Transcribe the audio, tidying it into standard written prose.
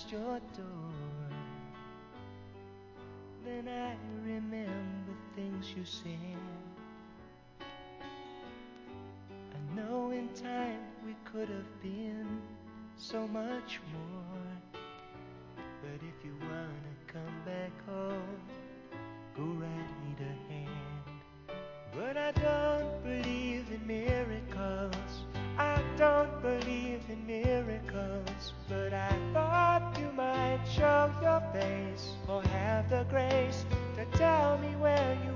past your door, then I remember things you said. I know in time we could have been so much more. But if you wanna come back home, go right ahead. But I don't believe in miracles. I don't believe in miracles. But I thought you might show your face, or have the grace to tell me where you